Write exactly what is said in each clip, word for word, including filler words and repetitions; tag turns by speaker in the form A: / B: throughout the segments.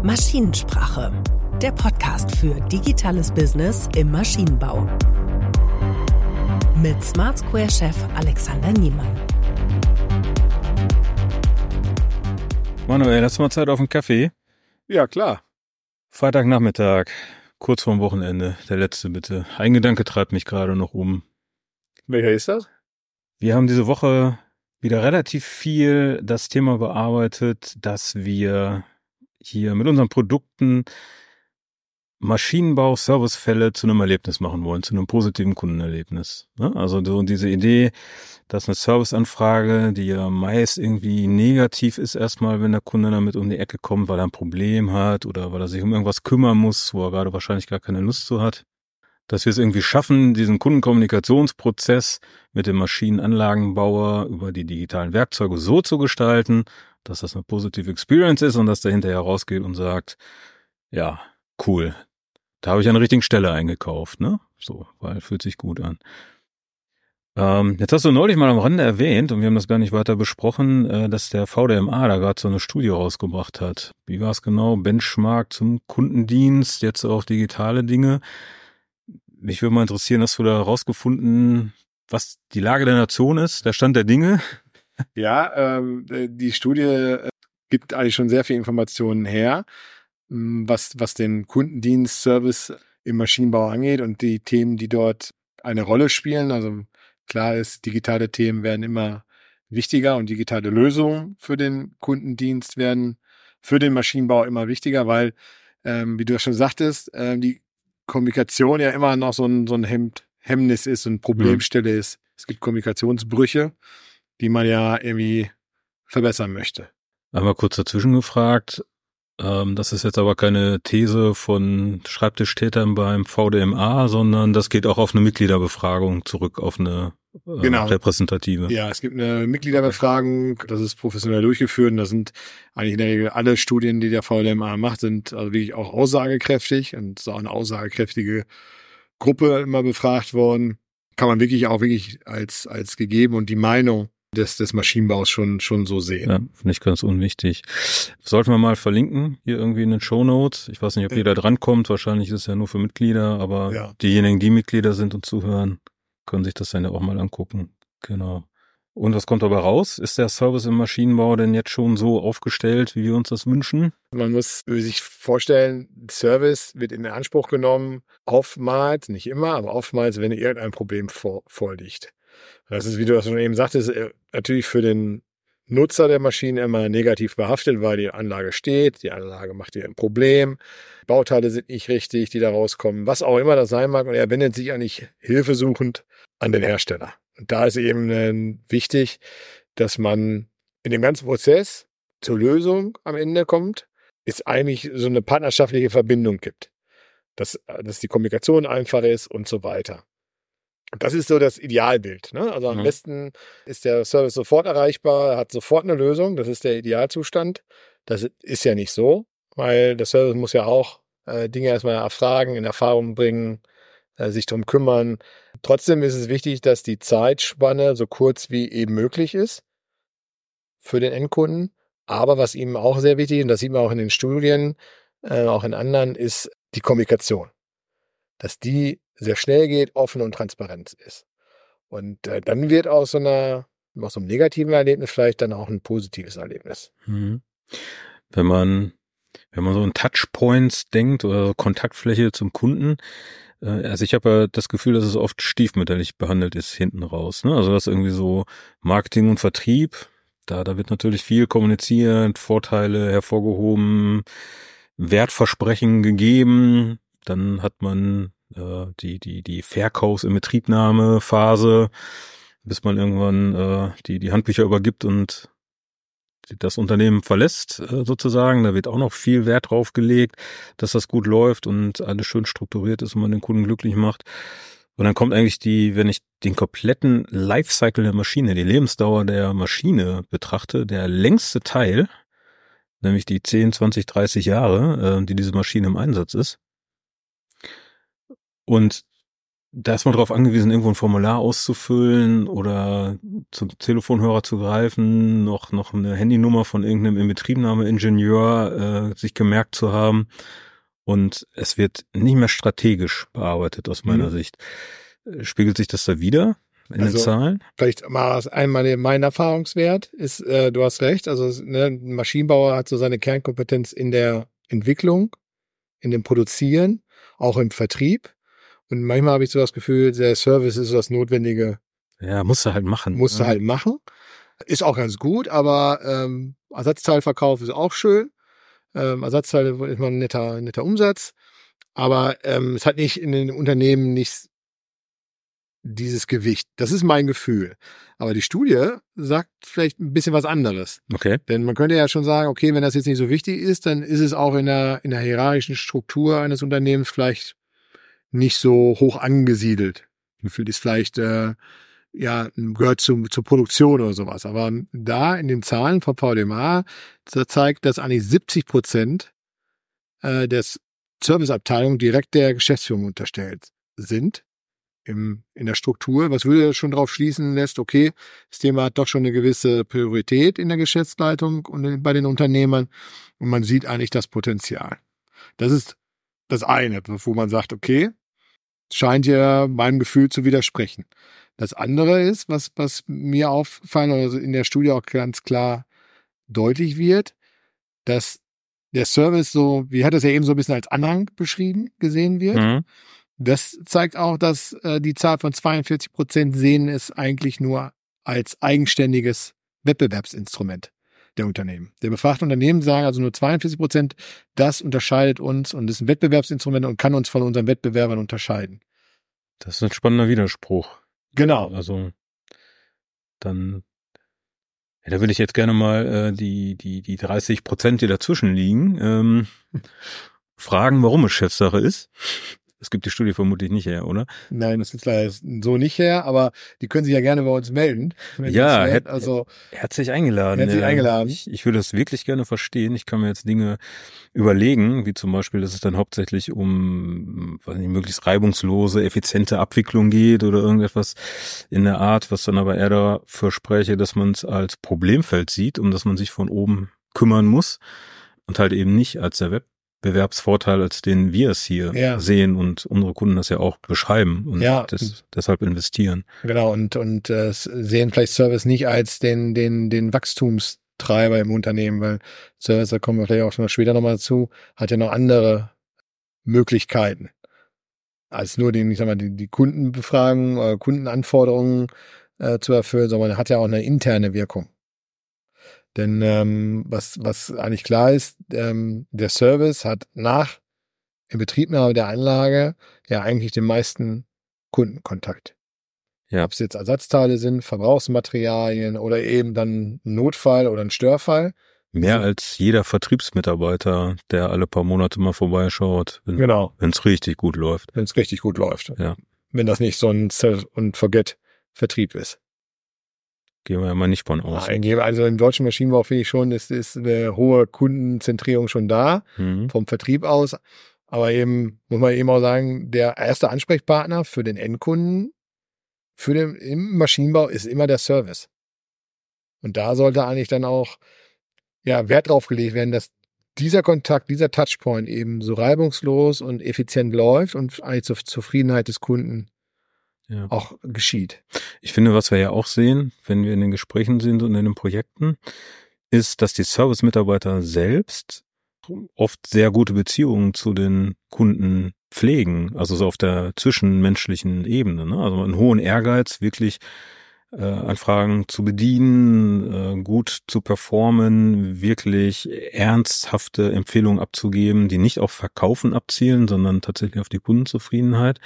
A: Maschinensprache, der Podcast für digitales Business im Maschinenbau. Mit Smart Square-Chef Alexander Niemann.
B: Manuel, hast du mal Zeit auf einen Kaffee?
C: Ja, klar.
B: Freitagnachmittag, kurz vorm Wochenende, der letzte bitte. Ein Gedanke treibt mich gerade noch um.
C: Welcher ist das?
B: Wir haben diese Woche wieder relativ viel das Thema bearbeitet, dass wir hier mit unseren Produkten Maschinenbau-Servicefälle zu einem Erlebnis machen wollen, zu einem positiven Kundenerlebnis. Also so diese Idee, dass eine Serviceanfrage, die ja meist irgendwie negativ ist erstmal, wenn der Kunde damit um die Ecke kommt, weil er ein Problem hat oder weil er sich um irgendwas kümmern muss, wo er gerade wahrscheinlich gar keine Lust zu hat, dass wir es irgendwie schaffen, diesen Kundenkommunikationsprozess mit dem Maschinenanlagenbauer über die digitalen Werkzeuge so zu gestalten, dass das eine positive Experience ist und dass der hinterher rausgeht und sagt, ja, cool, da habe ich an der richtigen Stelle eingekauft, ne? So, weil fühlt sich gut an. Ähm, jetzt hast du neulich mal am Rande erwähnt, und wir haben das gar nicht weiter besprochen, äh, dass der V D M A da gerade so eine Studie rausgebracht hat. Wie war es genau? Benchmark zum Kundendienst, jetzt auch digitale Dinge. Mich würde mal interessieren, hast du da rausgefunden, was die Lage der Nation ist, der Stand der Dinge?
C: Ja, ähm, die Studie gibt eigentlich schon sehr viel Informationen her, was, was den Kundendienstservice im Maschinenbau angeht und die Themen, die dort eine Rolle spielen. Also klar ist, digitale Themen werden immer wichtiger und digitale Lösungen für den Kundendienst werden für den Maschinenbau immer wichtiger, weil, ähm, wie du ja schon sagtest, äh, die Kommunikation ja immer noch so ein, so ein Hemd, Hemmnis ist und Problemstelle mhm. ist. Es gibt Kommunikationsbrüche, die man ja irgendwie verbessern möchte.
B: Einmal kurz dazwischen gefragt. Ähm, das ist jetzt aber keine These von Schreibtischtätern beim V D M A, sondern das geht auch auf eine Mitgliederbefragung zurück, auf eine äh, genau. repräsentative.
C: Ja, es gibt eine Mitgliederbefragung, das ist professionell durchgeführt und da sind eigentlich in der Regel alle Studien, die der V D M A macht, sind also wirklich auch aussagekräftig und es ist auch eine aussagekräftige Gruppe immer befragt worden. Kann man wirklich auch wirklich als als gegeben und die Meinung des des Maschinenbaus schon schon so sehen.
B: Ja, finde ich ganz unwichtig. Sollten wir mal verlinken, hier irgendwie in den Shownotes. Ich weiß nicht, ob jeder drankommt. Wahrscheinlich ist es ja nur für Mitglieder, aber ja. Diejenigen, die Mitglieder sind und zuhören, können sich das dann ja auch mal angucken. Genau. Und was kommt dabei raus? Ist der Service im Maschinenbau denn jetzt schon so aufgestellt, wie wir uns das wünschen?
C: Man muss sich vorstellen, Service wird in Anspruch genommen, oftmals, nicht immer, aber oftmals, wenn irgendein Problem vor, vorliegt. Das ist, wie du das schon eben sagtest, natürlich für den Nutzer der Maschine immer negativ behaftet, weil die Anlage steht, die Anlage macht ihr ein Problem, Bauteile sind nicht richtig, die da rauskommen, was auch immer das sein mag, und er wendet sich eigentlich hilfesuchend an den Hersteller. Und da ist eben äh, wichtig, dass man in dem ganzen Prozess zur Lösung am Ende kommt, es eigentlich so eine partnerschaftliche Verbindung gibt, dass, dass die Kommunikation einfach ist und so weiter. Das ist so das Idealbild, ne? Also am mhm. besten ist der Service sofort erreichbar, hat sofort eine Lösung. Das ist der Idealzustand. Das ist ja nicht so, weil der Service muss ja auch äh, Dinge erstmal erfragen, in Erfahrung bringen, äh, sich drum kümmern. Trotzdem ist es wichtig, dass die Zeitspanne so kurz wie eben möglich ist für den Endkunden. Aber was ihm auch sehr wichtig ist, und das sieht man auch in den Studien, äh, auch in anderen, ist die Kommunikation. Dass die sehr schnell geht, offen und transparent ist. Und äh, dann wird aus so einer, aus so einem negativen Erlebnis vielleicht dann auch ein positives Erlebnis.
B: Mhm. Wenn man, wenn man so an Touchpoints denkt oder Kontaktfläche zum Kunden, äh, also ich habe ja das Gefühl, dass es oft stiefmütterlich behandelt ist hinten raus, ne? Also das ist irgendwie so Marketing und Vertrieb, da, da wird natürlich viel kommuniziert, Vorteile hervorgehoben, Wertversprechen gegeben, dann hat man die die die Verkaufs- und Inbetriebnahmephase, bis man irgendwann äh, die die Handbücher übergibt und das Unternehmen verlässt äh, sozusagen. Da wird auch noch viel Wert drauf gelegt, dass das gut läuft und alles schön strukturiert ist und man den Kunden glücklich macht. Und dann kommt eigentlich die, wenn ich den kompletten Lifecycle der Maschine, die Lebensdauer der Maschine betrachte, der längste Teil, nämlich die zehn, zwanzig, dreißig Jahre, äh, die diese Maschine im Einsatz ist. Und da ist man darauf angewiesen, irgendwo ein Formular auszufüllen oder zum Telefonhörer zu greifen, noch noch eine Handynummer von irgendeinem Inbetriebnahmeingenieur äh, sich gemerkt zu haben. Und es wird nicht mehr strategisch bearbeitet aus meiner mhm. Sicht. Spiegelt sich das da wieder in also, den Zahlen?
C: Vielleicht mal einmal mein Erfahrungswert ist, äh, du hast recht, also ne, ein Maschinenbauer hat so seine Kernkompetenz in der Entwicklung, in dem Produzieren, auch im Vertrieb. Und manchmal habe ich so das Gefühl, der Service ist so das Notwendige.
B: Ja, musst du halt machen.
C: Musst du
B: ja.
C: halt machen. Ist auch ganz gut, aber ähm, Ersatzteilverkauf ist auch schön. Ähm, Ersatzteile ist mal ein netter, netter Umsatz. Aber ähm, es hat nicht in den Unternehmen nicht dieses Gewicht. Das ist mein Gefühl. Aber die Studie sagt vielleicht ein bisschen was anderes.
B: Okay.
C: Denn man könnte ja schon sagen, okay, wenn das jetzt nicht so wichtig ist, dann ist es auch in der, in der hierarchischen Struktur eines Unternehmens vielleicht nicht so hoch angesiedelt. Gefühlt ist vielleicht, äh, ja, gehört zum, zur Produktion oder sowas. Aber da in den Zahlen von V D M A zeigt, dass eigentlich siebzig Prozent äh, des Serviceabteilung direkt der Geschäftsführung unterstellt sind im, in der Struktur, was würde schon darauf schließen lässt, okay, das Thema hat doch schon eine gewisse Priorität in der Geschäftsleitung und bei den Unternehmern und man sieht eigentlich das Potenzial. Das ist das eine, wo man sagt, okay, scheint ja meinem Gefühl zu widersprechen. Das andere ist, was, was mir auffallen, also in der Studie auch ganz klar deutlich wird, dass der Service so, wie hat das ja eben so ein bisschen als Anhang beschrieben, gesehen wird. Mhm. Das zeigt auch, dass äh, die Zahl von zweiundvierzig Prozent sehen es eigentlich nur als eigenständiges Wettbewerbsinstrument der Unternehmen. Der befragten Unternehmen sagen also nur zweiundvierzig Prozent, das unterscheidet uns und ist ein Wettbewerbsinstrument und kann uns von unseren Wettbewerbern unterscheiden.
B: Das ist ein spannender Widerspruch.
C: Genau.
B: Also dann, ja, da würde ich jetzt gerne mal äh, die die die dreißig Prozent, die dazwischen liegen, ähm, fragen, warum es Chefsache ist. Es gibt die Studie vermutlich nicht her, oder?
C: Nein, das ist leider so nicht her, aber die können sich ja gerne bei uns melden.
B: Ja, hätt, also herzlich eingeladen.
C: Herzlich
B: ja.
C: eingeladen.
B: Ich, ich würde das wirklich gerne verstehen. Ich kann mir jetzt Dinge überlegen, wie zum Beispiel, dass es dann hauptsächlich um, weiß nicht, möglichst reibungslose, effiziente Abwicklung geht oder irgendetwas in der Art, was dann aber eher dafür spreche, dass man es als Problemfeld sieht, um das man sich von oben kümmern muss und halt eben nicht als der Web Bewerbsvorteil, als den wir es hier ja. sehen und unsere Kunden das ja auch beschreiben und
C: ja.
B: das, deshalb investieren.
C: Genau, und und äh, sehen vielleicht Service nicht als den den den Wachstumstreiber im Unternehmen, weil Service, da kommen wir vielleicht auch schon später nochmal dazu, hat ja noch andere Möglichkeiten als nur den, ich sag mal, die, die Kundenbefragen, äh, Kundenanforderungen äh, zu erfüllen, sondern hat ja auch eine interne Wirkung. Denn ähm, was was eigentlich klar ist, ähm, der Service hat nach Inbetriebnahme der Anlage ja eigentlich den meisten Kundenkontakt. Ja. Ob es jetzt Ersatzteile sind, Verbrauchsmaterialien oder eben dann ein Notfall oder ein Störfall.
B: Mehr also, als jeder Vertriebsmitarbeiter, der alle paar Monate mal vorbeischaut, wenn
C: genau.
B: es richtig gut läuft.
C: Wenn es richtig gut läuft.
B: Ja.
C: Wenn das nicht so ein Set-and-Forget-Vertrieb ist.
B: Gehen wir ja mal nicht von aus.
C: Also im deutschen Maschinenbau finde ich schon, ist, ist eine hohe Kundenzentrierung schon da, mhm. vom Vertrieb aus. Aber eben, muss man eben auch sagen, der erste Ansprechpartner für den Endkunden, für den, im Maschinenbau ist immer der Service. Und da sollte eigentlich dann auch, ja, Wert drauf gelegt werden, dass dieser Kontakt, dieser Touchpoint eben so reibungslos und effizient läuft und eigentlich zur Zufriedenheit des Kunden ja. auch geschieht.
B: Ich finde, was wir ja auch sehen, wenn wir in den Gesprächen sind und in den Projekten, ist, dass die Service-Mitarbeiter selbst oft sehr gute Beziehungen zu den Kunden pflegen, also so auf der zwischenmenschlichen Ebene, ne? Also einen hohen Ehrgeiz, wirklich äh, Anfragen zu bedienen, äh, gut zu performen, wirklich ernsthafte Empfehlungen abzugeben, die nicht auf Verkaufen abzielen, sondern tatsächlich auf die Kundenzufriedenheit.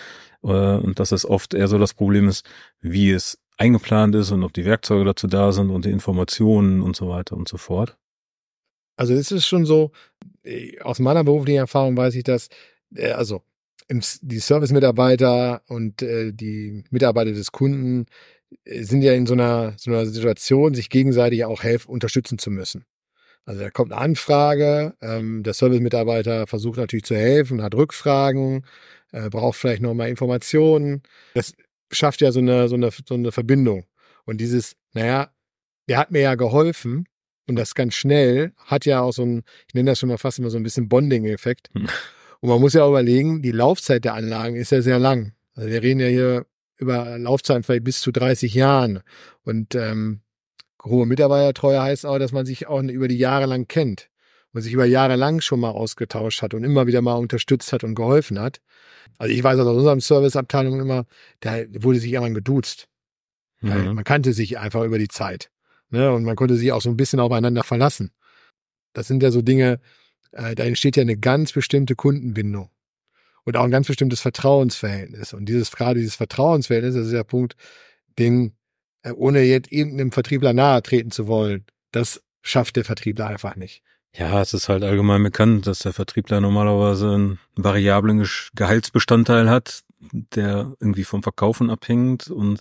B: Und dass es oft eher so das Problem ist, wie es eingeplant ist und ob die Werkzeuge dazu da sind und die Informationen und so weiter und so fort.
C: Also es ist schon so, aus meiner beruflichen Erfahrung weiß ich, dass also die Service-Mitarbeiter und die Mitarbeiter des Kunden sind ja in so einer so einer Situation, sich gegenseitig auch helfen, unterstützen zu müssen. Also da kommt eine Anfrage, ähm, der Service-Mitarbeiter versucht natürlich zu helfen, hat Rückfragen, äh, braucht vielleicht nochmal Informationen. Das schafft ja so eine, so eine, so eine Verbindung. Und dieses, naja, der hat mir ja geholfen und das ganz schnell hat ja auch so ein, ich nenne das schon mal fast immer so ein bisschen Bonding-Effekt. Hm. Und man muss ja auch überlegen, die Laufzeit der Anlagen ist ja sehr lang. Also wir reden ja hier über Laufzeiten vielleicht bis zu dreißig Jahren. Und ähm, hohe Mitarbeitertreue heißt auch, dass man sich auch über die Jahre lang kennt und sich über Jahre lang schon mal ausgetauscht hat und immer wieder mal unterstützt hat und geholfen hat. Also ich weiß aus unserem Serviceabteilung immer, da wurde sich irgendwann geduzt. Mhm. Man kannte sich einfach über die Zeit. Ne? Und man konnte sich auch so ein bisschen aufeinander verlassen. Das sind ja so Dinge, äh, da entsteht ja eine ganz bestimmte Kundenbindung und auch ein ganz bestimmtes Vertrauensverhältnis. Und dieses, gerade dieses Vertrauensverhältnis, das ist der Punkt, den, äh, ohne jetzt irgendeinem Vertriebler nahe treten zu wollen, das schafft der Vertriebler einfach nicht.
B: Ja, es ist halt allgemein bekannt, dass der Vertriebler normalerweise einen variablen Gehaltsbestandteil hat, der irgendwie vom Verkaufen abhängt und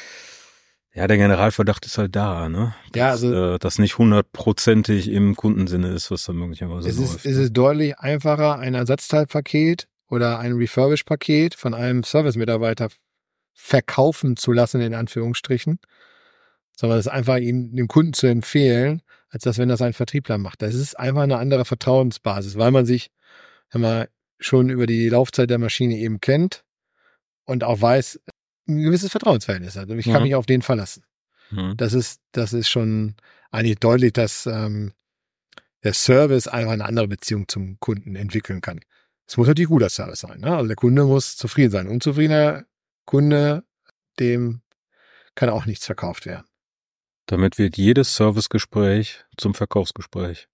B: ja, der Generalverdacht ist halt da, ne? Dass,
C: ja, also
B: äh, das nicht hundertprozentig im Kundensinne ist, was da möglicherweise
C: es
B: läuft.
C: Ist, es ist deutlich einfacher, ein Ersatzteilpaket oder ein Refurbish-Paket von einem Service-Mitarbeiter verkaufen zu lassen, in Anführungsstrichen, sondern es einfach ihm dem Kunden zu empfehlen, als dass wenn das ein Vertriebler macht. Das ist einfach eine andere Vertrauensbasis, weil man sich wenn man schon über die Laufzeit der Maschine eben kennt und auch weiß, ein gewisses Vertrauensverhältnis hat. Und ich kann mhm. mich auf den verlassen. Mhm. Das ist, das ist schon eigentlich deutlich, dass ähm, der Service einfach eine andere Beziehung zum Kunden entwickeln kann. Es muss natürlich guter Service sein. Ne? Also der Kunde muss zufrieden sein. Unzufriedener Kunde, dem kann auch nichts verkauft werden.
B: Damit wird jedes Servicegespräch zum Verkaufsgespräch.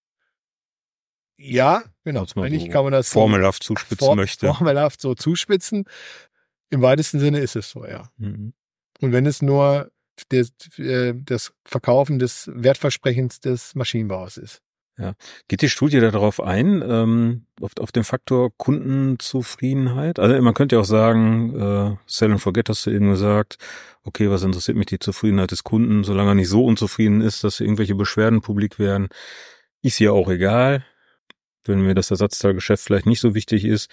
C: Ja, genau. Eigentlich
B: so
C: kann man das
B: formelhaft so, zuspitzen
C: for-
B: möchte.
C: Formelhaft so zuspitzen. Im weitesten Sinne ist es so, ja. Mhm. Und wenn es nur das, das Verkaufen des Wertversprechens des Maschinenbaus ist.
B: Ja. Geht die Studie da darauf ein, ähm, auf, auf den Faktor Kundenzufriedenheit? Also man könnte ja auch sagen, äh, Sell and Forget hast du eben gesagt, okay, was interessiert mich die Zufriedenheit des Kunden, solange er nicht so unzufrieden ist, dass irgendwelche Beschwerden publik werden, ist ja auch egal, wenn mir das Ersatzteilgeschäft vielleicht nicht so wichtig ist.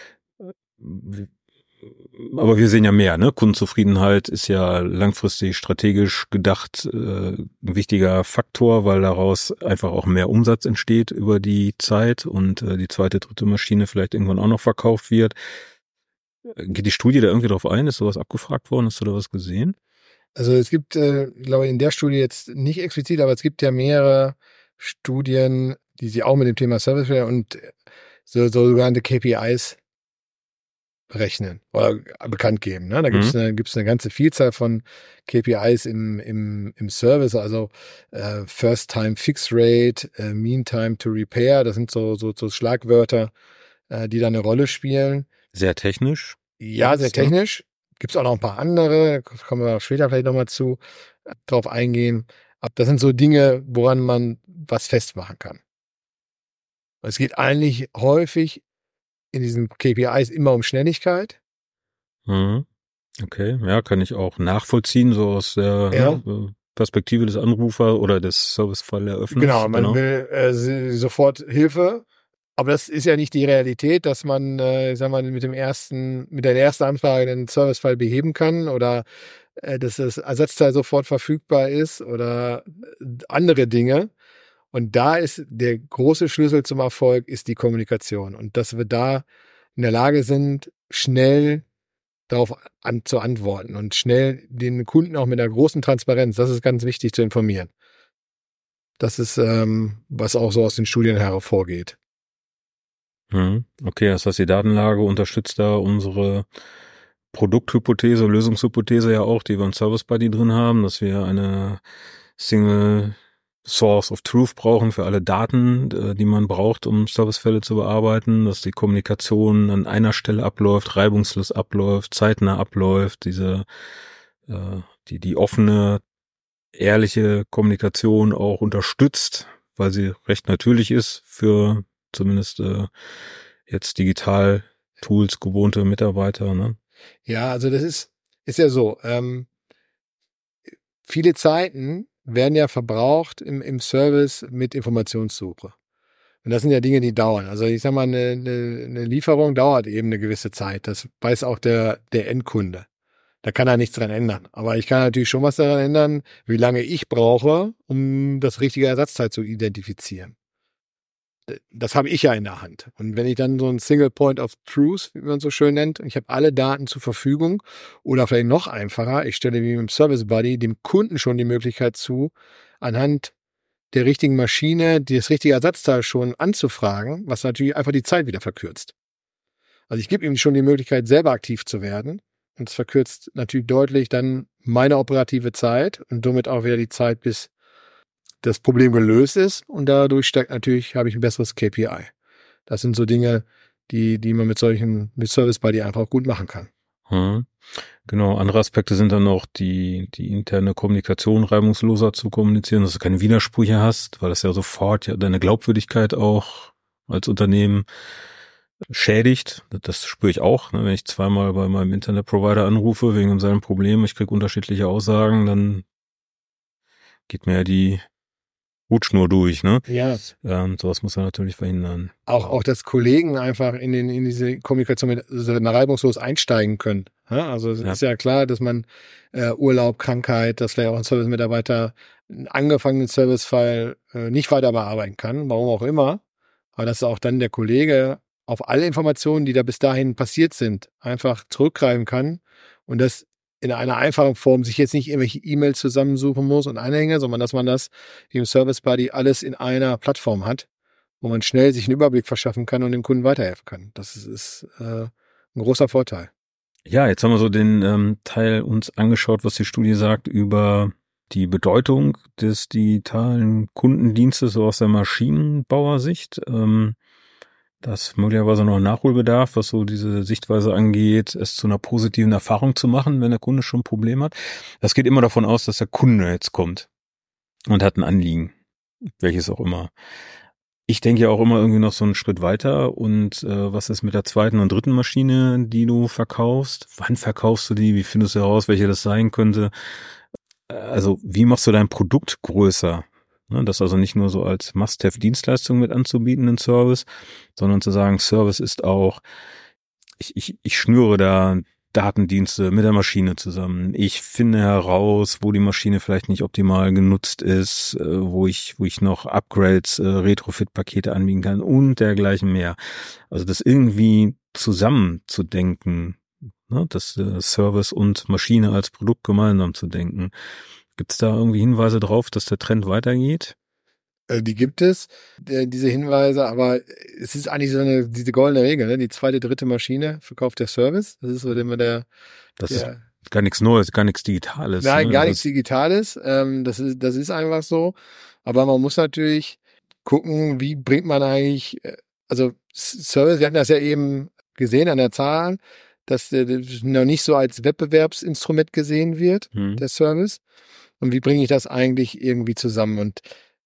B: Aber wir sehen ja mehr, ne? Kundenzufriedenheit ist ja langfristig strategisch gedacht äh, ein wichtiger Faktor, weil daraus einfach auch mehr Umsatz entsteht über die Zeit und äh, die zweite, dritte Maschine vielleicht irgendwann auch noch verkauft wird. Geht die Studie da irgendwie drauf ein? Ist sowas abgefragt worden? Hast du da was gesehen?
C: Also es gibt, äh, glaube ich, in der Studie jetzt nicht explizit, aber es gibt ja mehrere Studien, die sich auch mit dem Thema Service und so, so sogenannte K P Is berechnen oder bekannt geben. Ne? Da gibt es mhm. eine, gibt's eine ganze Vielzahl von K P Is im, im, im Service, also äh, First Time Fix Rate, äh, Mean Time to Repair, das sind so, so, so Schlagwörter, äh, die da eine Rolle spielen.
B: Sehr technisch.
C: Ja, sehr technisch. Gibt es auch noch ein paar andere, da kommen wir später vielleicht nochmal zu, äh, drauf eingehen. Aber das sind so Dinge, woran man was festmachen kann. Es geht eigentlich häufig in diesen K P Is immer um Schnelligkeit.
B: Mhm. Okay, ja, kann ich auch nachvollziehen, so aus der
C: ja.
B: Perspektive des Anrufers oder des Servicefalleröffners.
C: Genau, man genau. will äh, sofort Hilfe, aber das ist ja nicht die Realität, dass man, äh, sagen wir mal, mit dem ersten, mit der ersten Anfrage den Servicefall beheben kann oder äh, dass das Ersatzteil sofort verfügbar ist oder andere Dinge. Und da ist der große Schlüssel zum Erfolg ist die Kommunikation und dass wir da in der Lage sind, schnell darauf an, zu antworten und schnell den Kunden auch mit einer großen Transparenz, das ist ganz wichtig zu informieren. Das ist, ähm, was auch so aus den Studien hervorgeht.
B: Okay, das heißt, die Datenlage unterstützt da unsere Produkthypothese, Lösungshypothese ja auch, die wir in Service Buddy drin haben, dass wir eine Single Source of Truth brauchen für alle Daten, die man braucht, um Servicefälle zu bearbeiten, dass die Kommunikation an einer Stelle abläuft, reibungslos abläuft, zeitnah abläuft, diese äh, die die offene, ehrliche Kommunikation auch unterstützt, weil sie recht natürlich ist für zumindest äh, jetzt digital Tools gewohnte Mitarbeiter. Ne?
C: Ja, also das ist ist ja so. Ähm, viele Zeiten werden ja verbraucht im, im Service mit Informationssuche. Und das sind ja Dinge, die dauern. Also ich sag mal, eine, eine, eine Lieferung dauert eben eine gewisse Zeit. Das weiß auch der, der Endkunde. Da kann er nichts dran ändern. Aber ich kann natürlich schon was daran ändern, wie lange ich brauche, um das richtige Ersatzteil zu identifizieren. Das habe ich ja in der Hand. Und wenn ich dann so ein Single Point of Truth, wie man so schön nennt, ich habe alle Daten zur Verfügung oder vielleicht noch einfacher, ich stelle wie im Service Buddy dem Kunden schon die Möglichkeit zu, anhand der richtigen Maschine das richtige Ersatzteil schon anzufragen, was natürlich einfach die Zeit wieder verkürzt. Also ich gebe ihm schon die Möglichkeit, selber aktiv zu werden. Und es verkürzt natürlich deutlich dann meine operative Zeit und somit auch wieder die Zeit, bis das Problem gelöst ist. Und dadurch steigt natürlich, habe ich ein besseres K P I. Das sind so Dinge, die, die man mit solchen, mit Service Buddy einfach auch gut machen kann.
B: Hm. Genau, andere Aspekte sind dann noch die, die interne Kommunikation reibungsloser zu kommunizieren, dass du keine Widersprüche hast, weil das ja sofort ja deine Glaubwürdigkeit auch als Unternehmen schädigt. Das spüre ich auch, ne? Wenn ich zweimal bei meinem Internetprovider anrufe wegen seinem Problem, ich kriege unterschiedliche Aussagen, dann geht mir ja die Hutschnur durch, ne?
C: Ja.
B: Ähm, sowas muss man natürlich verhindern.
C: Auch, auch, dass Kollegen einfach in den, in diese Kommunikation mit, also reibungslos einsteigen können. Ja, also es ja. ist ja klar, dass man äh, Urlaub, Krankheit, dass vielleicht auch ein Service-Mitarbeiter einen angefangenen Servicefall äh, nicht weiter bearbeiten kann, warum auch immer. Aber dass auch dann der Kollege auf alle Informationen, die da bis dahin passiert sind, einfach zurückgreifen kann und das in einer einfachen Form sich jetzt nicht irgendwelche E-Mails zusammensuchen muss und Anhänge, sondern dass man das im Service Buddy alles in einer Plattform hat, wo man schnell sich einen Überblick verschaffen kann und dem Kunden weiterhelfen kann. Das ist, ist äh, ein großer Vorteil.
B: Ja, jetzt haben wir so den ähm, Teil uns angeschaut, was die Studie sagt über die Bedeutung des digitalen Kundendienstes so aus der Maschinenbauersicht. Ähm, Das möglicherweise noch Nachholbedarf, was so diese Sichtweise angeht, es zu einer positiven Erfahrung zu machen, wenn der Kunde schon ein Problem hat. Das geht immer davon aus, dass der Kunde jetzt kommt und hat ein Anliegen, welches auch immer. Ich denke ja auch immer irgendwie noch so einen Schritt weiter. Und äh, was ist mit der zweiten und dritten Maschine, die du verkaufst? Wann verkaufst du die? Wie findest du heraus, welche das sein könnte? Also wie machst du dein Produkt größer? Das also nicht nur so als Must-Have-Dienstleistung mit anzubieten, einen Service, sondern zu sagen, Service ist auch, ich, ich, ich schnüre da Datendienste mit der Maschine zusammen. Ich finde heraus, wo die Maschine vielleicht nicht optimal genutzt ist, wo ich, wo ich noch Upgrades, Retrofit-Pakete anbieten kann und dergleichen mehr. Also das irgendwie zusammenzudenken, ne, das Service und Maschine als Produkt gemeinsam zu denken. Gibt es da irgendwie Hinweise drauf, dass der Trend weitergeht?
C: Die gibt es, diese Hinweise, aber es ist eigentlich so eine, diese goldene Regel, ne? Die zweite, dritte Maschine verkauft der Service. Das ist so immer der.
B: Das
C: der,
B: ist gar nichts Neues, gar nichts Digitales.
C: Nein,
B: ne?
C: gar
B: das
C: nichts Digitales. Ähm, das ist, das ist einfach so. Aber man muss natürlich gucken, wie bringt man eigentlich, also Service, wir hatten das ja eben gesehen an der Zahl, dass der noch nicht so als Wettbewerbsinstrument gesehen wird, hm. der Service. Und wie bringe ich das eigentlich irgendwie zusammen? Und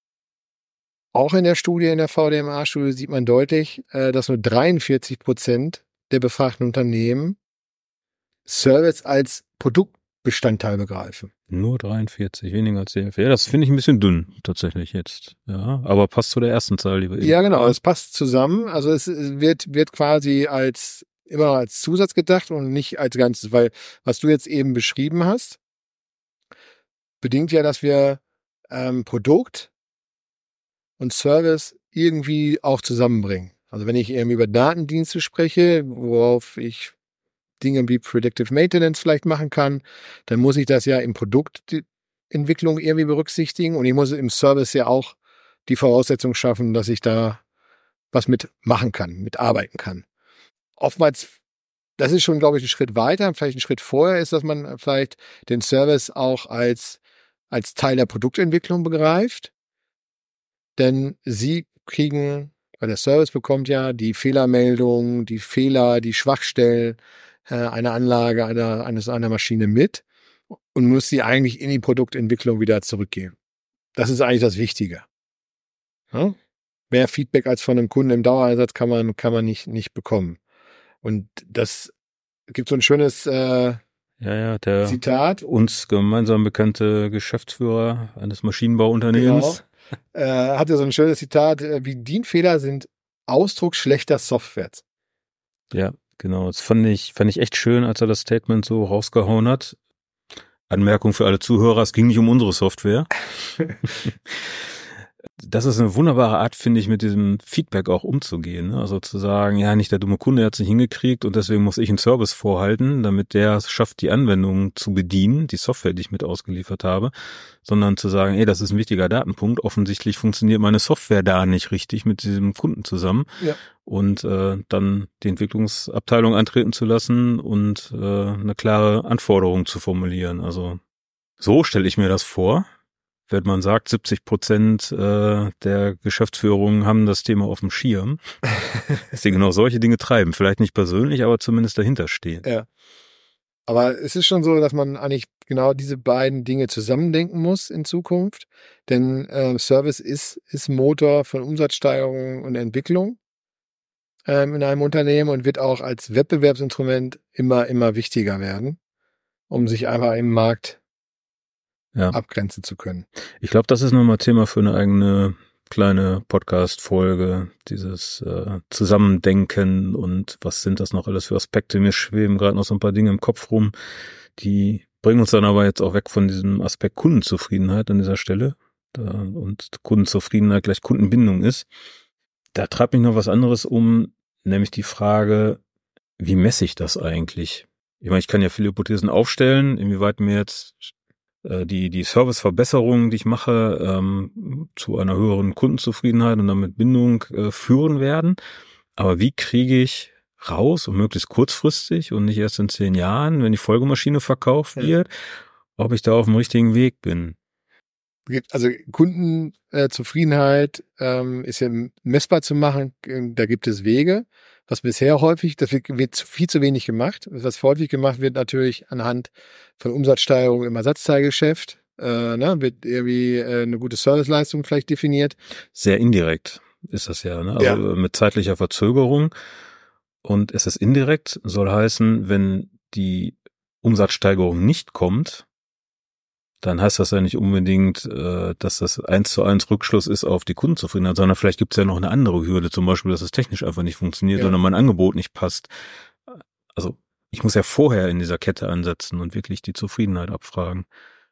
C: auch in der Studie, in der V D M A-Studie sieht man deutlich, dass nur dreiundvierzig Prozent der befragten Unternehmen Service als Produktbestandteil begreifen.
B: Nur dreiundvierzig, weniger als die Hälfte. Ja, das finde ich ein bisschen dünn, tatsächlich jetzt. Ja, aber passt zu der ersten Zahl, die wir eben.
C: Ja, genau, es passt zusammen. Also es wird, wird quasi als, immer als Zusatz gedacht und nicht als Ganzes, weil was du jetzt eben beschrieben hast, bedingt ja, dass wir ähm, Produkt und Service irgendwie auch zusammenbringen. Also wenn ich eben über Datendienste spreche, worauf ich Dinge wie Predictive Maintenance vielleicht machen kann, dann muss ich das ja im Produktentwicklung irgendwie berücksichtigen und ich muss im Service ja auch die Voraussetzung schaffen, dass ich da was mit machen kann, mitarbeiten kann. Oftmals, das ist schon, glaube ich, ein Schritt weiter, vielleicht ein Schritt vorher ist, dass man vielleicht den Service auch als als Teil der Produktentwicklung begreift, denn sie kriegen, weil der Service bekommt ja die Fehlermeldungen, die Fehler, die Schwachstellen äh, einer Anlage, einer, eines, einer Maschine mit und muss sie eigentlich in die Produktentwicklung wieder zurückgeben. Das ist eigentlich das Wichtige. Ja? Mehr Feedback als von einem Kunden im Dauereinsatz kann man, kann man nicht, nicht bekommen. Und das gibt so ein schönes, äh,
B: Ja, ja, der
C: Zitat.
B: uns gemeinsam bekannte Geschäftsführer eines Maschinenbauunternehmens.
C: Genau. Äh, hatte so ein schönes Zitat, äh, wie D I N-Fehler sind Ausdruck schlechter Software.
B: Ja, genau. Das fand ich, fand ich echt schön, als er das Statement so rausgehauen hat. Anmerkung für alle Zuhörer, es ging nicht um unsere Software. Das ist eine wunderbare Art, finde ich, mit diesem Feedback auch umzugehen. Ne? Also zu sagen, ja, nicht der dumme Kunde hat es nicht hingekriegt und deswegen muss ich einen Service vorhalten, damit der es schafft, die Anwendung zu bedienen, die Software, die ich mit ausgeliefert habe, sondern zu sagen, ey, das ist ein wichtiger Datenpunkt. Offensichtlich funktioniert meine Software da nicht richtig mit diesem Kunden zusammen.
C: Ja.
B: Und äh, dann die Entwicklungsabteilung antreten zu lassen und äh, eine klare Anforderung zu formulieren. Also so stelle ich mir das vor. Wenn man sagt, siebzig Prozent äh, der Geschäftsführungen haben das Thema auf dem Schirm, dass sie genau solche Dinge treiben. Vielleicht nicht persönlich, aber zumindest dahinter stehen.
C: Ja. Aber es ist schon so, dass man eigentlich genau diese beiden Dinge zusammendenken muss in Zukunft. Denn äh, Service ist, ist Motor von Umsatzsteigerung und Entwicklung ähm, in einem Unternehmen und wird auch als Wettbewerbsinstrument immer, immer wichtiger werden, um sich einfach im Markt ja. abgrenzen zu können.
B: Ich glaube, das ist nochmal Thema für eine eigene kleine Podcast-Folge, dieses äh, Zusammendenken und was sind das noch alles für Aspekte. Mir schweben gerade noch so ein paar Dinge im Kopf rum, die bringen uns dann aber jetzt auch weg von diesem Aspekt Kundenzufriedenheit an dieser Stelle. Da, und Kundenzufriedenheit gleich Kundenbindung ist. Da treibt mich noch was anderes um, nämlich die Frage, wie messe ich das eigentlich? Ich meine, ich kann ja viele Hypothesen aufstellen, inwieweit mir jetzt die die Serviceverbesserungen, die ich mache, ähm, zu einer höheren Kundenzufriedenheit und damit Bindung äh, führen werden. Aber wie kriege ich raus und möglichst kurzfristig und nicht erst in zehn Jahren, wenn die Folgemaschine verkauft wird, ja. ob ich da auf dem richtigen Weg bin?
C: Also Kundenzufriedenheit ähm, ist ja messbar zu machen. Da gibt es Wege. Was bisher häufig, das wird, wird viel zu wenig gemacht. Was häufig gemacht wird, natürlich anhand von Umsatzsteigerung im Ersatzteilgeschäft, äh, ne, wird irgendwie äh, eine gute Serviceleistung vielleicht definiert.
B: Sehr indirekt ist das ja, ne? Also
C: ja.
B: mit zeitlicher Verzögerung. Und es ist indirekt, soll heißen, wenn die Umsatzsteigerung nicht kommt, dann heißt das ja nicht unbedingt, äh, dass das eins zu eins Rückschluss ist auf die Kundenzufriedenheit, sondern vielleicht gibt es ja noch eine andere Hürde, zum Beispiel, dass es technisch einfach nicht funktioniert ja. oder mein Angebot nicht passt. Also ich muss ja vorher in dieser Kette ansetzen und wirklich die Zufriedenheit abfragen.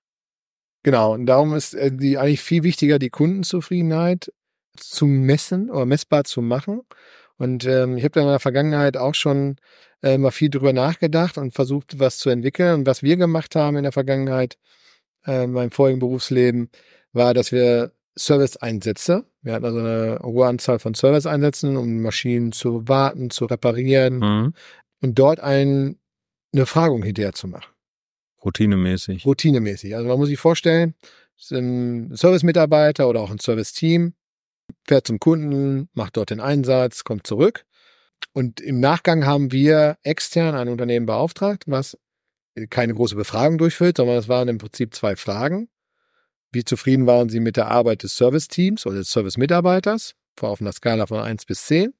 C: Genau, und darum ist äh, die eigentlich viel wichtiger, die Kundenzufriedenheit zu messen oder messbar zu machen. Und ähm, ich habe da in der Vergangenheit auch schon äh, mal viel drüber nachgedacht und versucht, was zu entwickeln. Und was wir gemacht haben in der Vergangenheit, in meinem vorigen Berufsleben, war, dass wir Service-Einsätze, wir hatten also eine hohe Anzahl von Service-Einsätzen, um Maschinen zu warten, zu reparieren
B: mhm.
C: und dort ein, eine Befragung hinterher zu machen.
B: Routinemäßig.
C: Routinemäßig. Also man muss sich vorstellen, es ist ein Service-Mitarbeiter oder auch ein Service-Team, fährt zum Kunden, macht dort den Einsatz, kommt zurück und im Nachgang haben wir extern ein Unternehmen beauftragt, was keine große Befragung durchführt, sondern es waren im Prinzip zwei Fragen. Wie zufrieden waren Sie mit der Arbeit des Service-Teams oder des Service-Mitarbeiters auf einer Skala von eins bis zehn?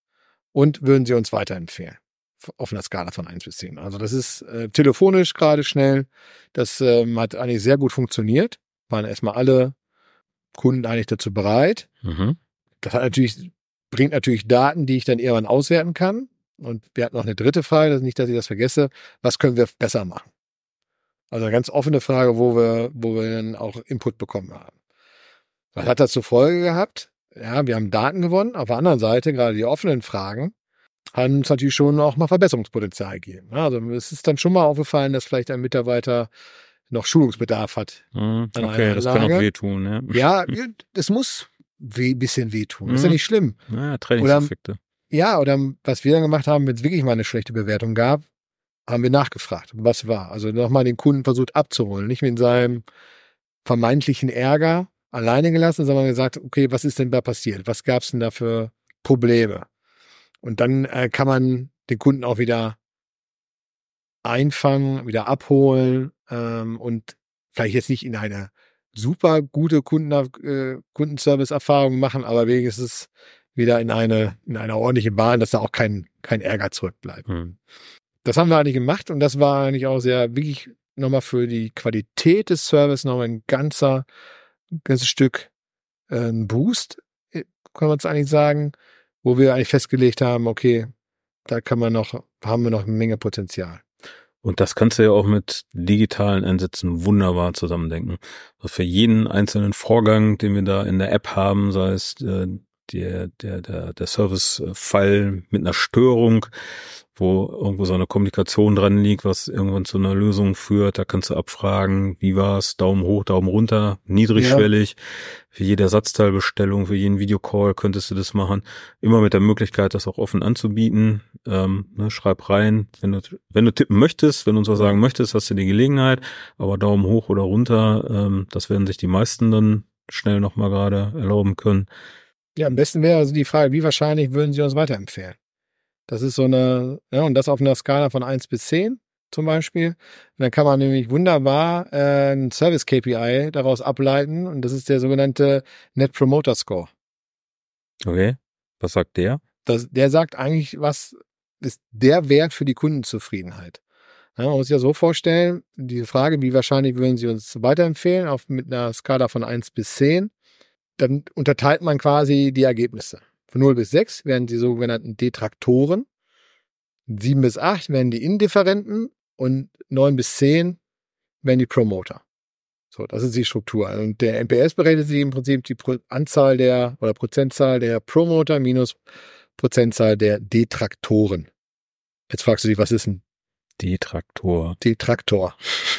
C: Und würden Sie uns weiterempfehlen auf einer Skala von eins bis zehn? Also das ist äh, telefonisch gerade schnell. Das ähm, hat eigentlich sehr gut funktioniert. Waren erstmal alle Kunden eigentlich dazu bereit.
B: Mhm.
C: Das hat natürlich, bringt natürlich Daten, die ich dann irgendwann auswerten kann. Und wir hatten noch eine dritte Frage, nicht, dass ich das vergesse. Was können wir besser machen? Also eine ganz offene Frage, wo wir, wo wir dann auch Input bekommen haben. Was hat das zur Folge gehabt? Ja, wir haben Daten gewonnen. Auf der anderen Seite, gerade die offenen Fragen, haben uns natürlich schon auch mal Verbesserungspotenzial gegeben. Also es ist dann schon mal aufgefallen, dass vielleicht ein Mitarbeiter noch Schulungsbedarf hat.
B: Mhm, okay, das kann auch wehtun.
C: Ja, ja, das muss ein bisschen wehtun. Mhm. Ist ja nicht schlimm.
B: Ja, Trainingseffekte.
C: Ja, oder was wir dann gemacht haben, wenn es wirklich mal eine schlechte Bewertung gab, haben wir nachgefragt, was war. Also nochmal den Kunden versucht abzuholen, nicht mit seinem vermeintlichen Ärger alleine gelassen, sondern gesagt, okay, was ist denn da passiert? Was gab es denn da für Probleme? Und dann äh, kann man den Kunden auch wieder einfangen, wieder abholen ähm, und vielleicht jetzt nicht in eine super gute Kunden, äh, Kundenservice-Erfahrung machen, aber wenigstens wieder in eine, in eine ordentliche Bahn, dass da auch kein, kein Ärger zurückbleibt.
B: Hm.
C: das haben wir eigentlich gemacht und das war eigentlich auch sehr, wirklich nochmal für die Qualität des Service nochmal ein ganzer, ganzes Stück äh, ein Boost, kann man es eigentlich sagen, wo wir eigentlich festgelegt haben, okay, da kann man noch, haben wir noch eine Menge Potenzial.
B: Und das kannst du ja auch mit digitalen Ansätzen wunderbar zusammendenken. Also für jeden einzelnen Vorgang, den wir da in der App haben, sei es äh, der, der, der, der Service-Fall mit einer Störung, wo irgendwo so eine Kommunikation dran liegt, was irgendwann zu einer Lösung führt. Da kannst du abfragen, wie war's, Daumen hoch, Daumen runter, niedrigschwellig. Ja. Für jede Ersatzteilbestellung, für jeden Videocall könntest du das machen. Immer mit der Möglichkeit, das auch offen anzubieten. Ähm, ne, schreib rein, wenn du, wenn du tippen möchtest, wenn du uns was sagen möchtest, hast du die Gelegenheit. Aber Daumen hoch oder runter, ähm, das werden sich die meisten dann schnell nochmal gerade erlauben können.
C: Ja, am besten wäre also die Frage, wie wahrscheinlich würden Sie uns weiterempfehlen? Das ist so eine, ja, und das auf einer Skala von eins bis zehn zum Beispiel. Und dann kann man nämlich wunderbar äh, ein Service-K P I daraus ableiten und das ist der sogenannte Net Promoter Score.
B: Okay, was sagt der?
C: Das, der sagt eigentlich, was ist der Wert für die Kundenzufriedenheit. Ja, man muss sich ja so vorstellen, diese Frage, wie wahrscheinlich würden Sie uns weiterempfehlen, auf, mit einer Skala von eins bis zehn, dann unterteilt man quasi die Ergebnisse. Von null bis sechs werden die sogenannten Detraktoren, sieben bis acht werden die Indifferenten und neun bis zehn werden die Promoter. So, das ist die Struktur. Und der N P S berechnet sich im Prinzip die Pro- Anzahl der oder Prozentzahl der Promoter minus Prozentzahl der Detraktoren. Jetzt fragst du dich, was ist ein
B: Detraktor?
C: Detraktor.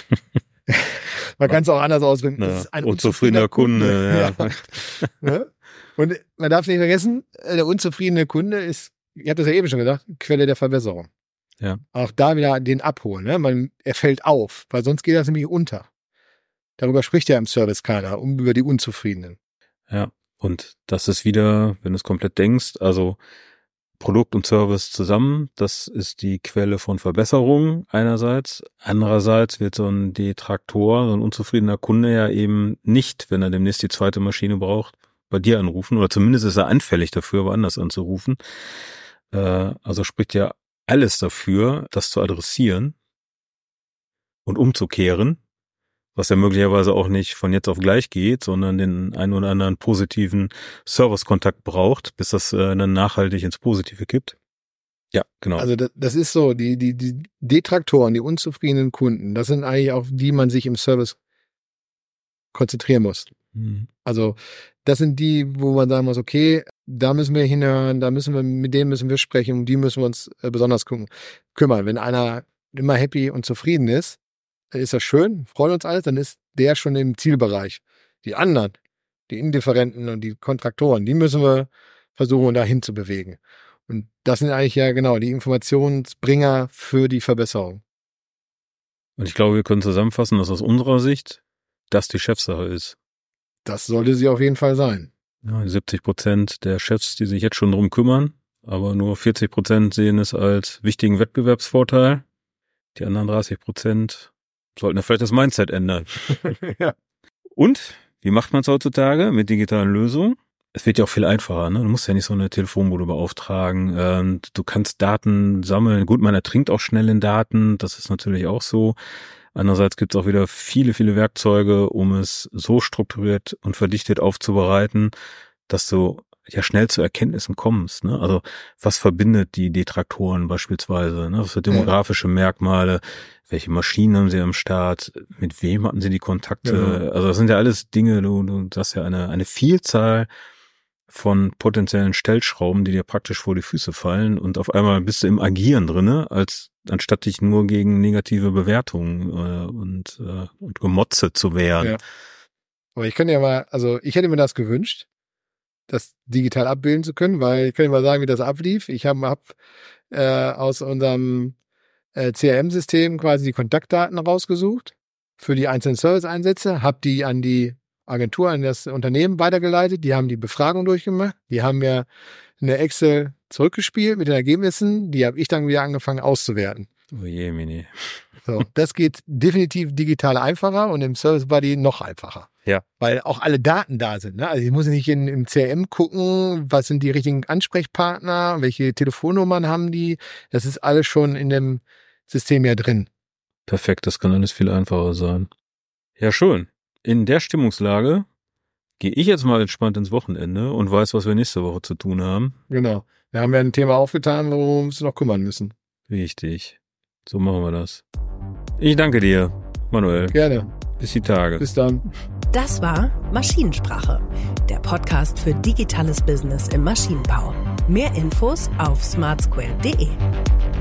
C: Man kann es auch anders ausdrücken.
B: Ja,
C: das ist ein
B: unzufriedener Kunde. Kunde.
C: Ja. Ja. Und man darf nicht vergessen, der unzufriedene Kunde ist, ich habe das ja eben schon gesagt, Quelle der Verbesserung.
B: Ja. Auch
C: da wieder den abholen. Ne? Man, er fällt auf, weil sonst geht das nämlich unter. Darüber spricht ja im Service keiner, um über die Unzufriedenen.
B: Ja, und das ist wieder, wenn du es komplett denkst, also Produkt und Service zusammen, das ist die Quelle von Verbesserung einerseits. Andererseits wird so ein Detraktor, so ein unzufriedener Kunde ja eben nicht, wenn er demnächst die zweite Maschine braucht, bei dir anrufen, oder zumindest ist er anfällig dafür, woanders anzurufen. Äh, also spricht ja alles dafür, das zu adressieren und umzukehren, was ja möglicherweise auch nicht von jetzt auf gleich geht, sondern den einen oder anderen positiven Servicekontakt braucht, bis das äh, dann nachhaltig ins Positive kippt. Ja, genau.
C: Also das, das ist so, die, die, die Detraktoren, die unzufriedenen Kunden, das sind eigentlich auch die, man sich im Service konzentrieren muss. Mhm. Also das sind die, wo man sagen muss, okay, da müssen wir hinhören, da müssen wir, mit denen müssen wir sprechen, um die müssen wir uns äh, besonders gucken, kümmern. Wenn einer immer happy und zufrieden ist, dann ist das schön, freut uns alles, dann ist der schon im Zielbereich. Die anderen, die Indifferenten und die Kontraktoren, die müssen wir versuchen, dahin zu bewegen. Und das sind eigentlich ja genau die Informationsbringer für die Verbesserung.
B: Und ich glaube, wir können zusammenfassen, dass aus unserer Sicht das die Chefsache ist.
C: Das sollte sie auf jeden Fall sein.
B: Ja, siebzig Prozent der Chefs, die sich jetzt schon drum kümmern, aber nur vierzig Prozent sehen es als wichtigen Wettbewerbsvorteil. Die anderen dreißig Prozent sollten ja vielleicht das Mindset ändern.
C: Ja.
B: Und wie macht man es heutzutage mit digitalen Lösungen? Es wird ja auch viel einfacher, ne? Du musst ja nicht so eine Telefonbude beauftragen. Ähm, du kannst Daten sammeln. Gut, man ertrinkt auch schnell in Daten. Das ist natürlich auch so. Andererseits gibt es auch wieder viele, viele Werkzeuge, um es so strukturiert und verdichtet aufzubereiten, dass du ja schnell zu Erkenntnissen kommst. Ne? Also was verbindet die Detraktoren beispielsweise? Ne? Was für demografische Merkmale? Welche Maschinen haben sie am Start? Mit wem hatten sie die Kontakte? Genau. Also das sind ja alles Dinge, du, du hast ja eine, eine Vielzahl von potenziellen Stellschrauben, die dir praktisch vor die Füße fallen, und auf einmal bist du im Agieren drinne, als anstatt dich nur gegen negative Bewertungen äh, und, äh, und Gemotze zu wehren. Ja.
C: Aber ich könnte ja mal, also ich hätte mir das gewünscht, das digital abbilden zu können, weil ich kann dir mal sagen, wie das ablief. Ich habe hab, äh, aus unserem äh, C R M-System quasi die Kontaktdaten rausgesucht für die einzelnen Service-Einsätze, habe die an die Agentur, an das Unternehmen weitergeleitet, die haben die Befragung durchgemacht, die haben mir eine Excel zurückgespielt mit den Ergebnissen, die habe ich dann wieder angefangen auszuwerten.
B: Oh je, Mini.
C: So, das geht definitiv digital einfacher und im Service Buddy noch einfacher.
B: Ja.
C: Weil auch alle Daten da sind. Ne? Also ich muss nicht in, im C R M gucken, was sind die richtigen Ansprechpartner, welche Telefonnummern haben die. Das ist alles schon in dem System ja drin.
B: Perfekt, das kann alles viel einfacher sein. Ja, schön. In der Stimmungslage gehe ich jetzt mal entspannt ins Wochenende und weiß, was wir nächste Woche zu tun haben.
C: Genau. Wir haben ja ein Thema aufgetan, worum wir uns noch kümmern müssen.
B: Richtig. So machen wir das. Ich danke dir, Manuel.
C: Gerne.
B: Bis die Tage.
C: Bis dann.
A: Das war Maschinensprache, der Podcast für digitales Business im Maschinenbau. Mehr Infos auf smartsquare punkt de.